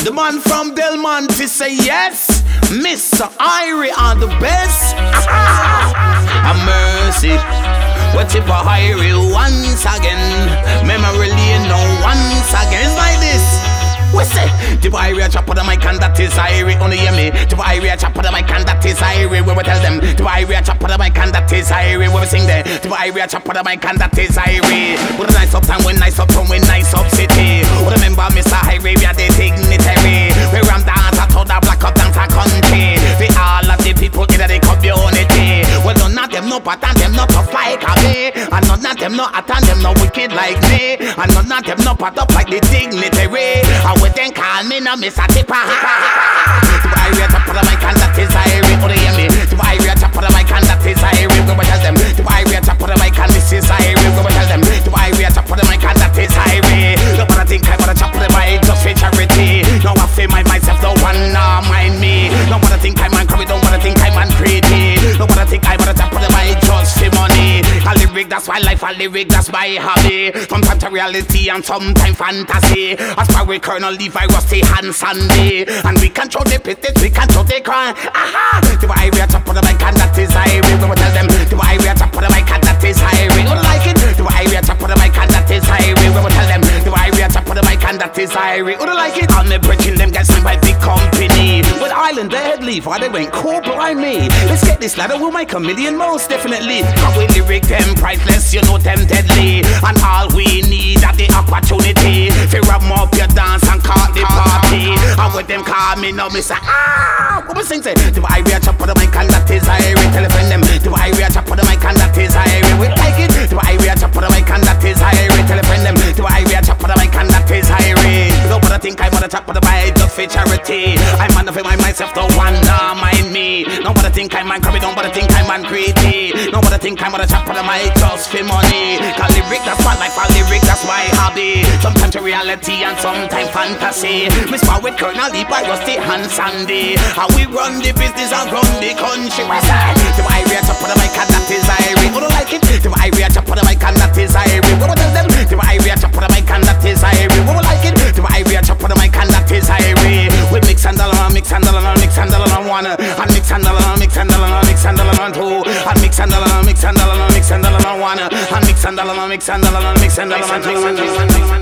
The man from Del Monte say yes. Mr. Irie are the best. A mercy. What if I Irie once again? Memory lane now once again. It's like this. We say, the Irie chop on the mic and that is Irie. Only hear me. The Irie chop on the mic and that is Irie. We will tell them. The Irie chop on the mic and that is Irie. We will sing there. The Irie chop on the mic and that is Irie. What a nice up time, when nice up town, when nice up city. Remember Mr. Irie, we are the dignitary. We ram dance at all the black up dance a country. We all of the people in the community. Well, none of them no pattern, them not tough like me. And none of them no attend, them no wicked like me. And none of them no pat up like the dignitary. We then call me no Mr. Tipper. The Irie top of the mic and that is Irie. Oh, they hear me. The Irie top of the mic and that is Irie. We will tell them. The Irie top of the mic and this is Irie. We will tell them. The Irie top of the mic and that is Irie. No one think I wanna chop the mic just for charity. No one feel myself, no one mind me. No one think I'm man curry, no one think I'm man pretty. No one think I wanna chop the mic just for money. A lyric, that's my life. A lyric, that's my hobby. Sometimes reality and sometimes fantasy. As far as Colonel Levi, Rusty, Han, Sandy. And we control the pits, we control the crime. Aha! The Irie top of the mic and that is Irie. We will tell them. The Irie top of the mic and that is Irie. Don't like it? The Irie top of the mic and that is Irie. We will tell them. The Irie top of the mic and that is Irie. Don't like it? I'm breaking them guys signed by big company. With Island, they head leave. Why they went cool by me? Let's get this ladder, we'll make a million most definitely. How we lyric them priceless, you know them deadly. And all we need are the opportunity. If you ram up your dance and call the party. And with them call me no Mr. What we sing say? The Irie chop on the mic and that is Irie. Tell a friend them. The Irie chop on the mic and that is Irie. We like it. The Irie chop on the mic and that is Irie. Tell a friend them. The Irie chop on the mic and that is Irie. Nobody think I'm on the top of the mic just for charity. I'm on the film myself, don't wanna mind me. Nobody think I'm man curry, nobody think I'm man greedy. Nobody think I'm on the top of the mic just for money. Cause lyric, that's my life, a lyric, that's my hobby. Sometimes reality and sometimes fantasy. Miss Power with Colonel Levi, Rusty, Han, Sandy. How we run the business and run the country. What's that? The Irie top of the mic and that is Irie. Who don't like it? The Irie top of the mic and that is Irie. We will tell them. The Irie top of the mic and that is Irie. Who don't like it? The Irie top of the mic and that is Irie. We mix and dollar, mix and dollar, mix and dollar one. And mix and dollar, mix and dollar, mix and dollar two. And mix and dollar, mix and dollar, mix and dollar one. And mix and dollar, mix and dollar, mix and dollar two.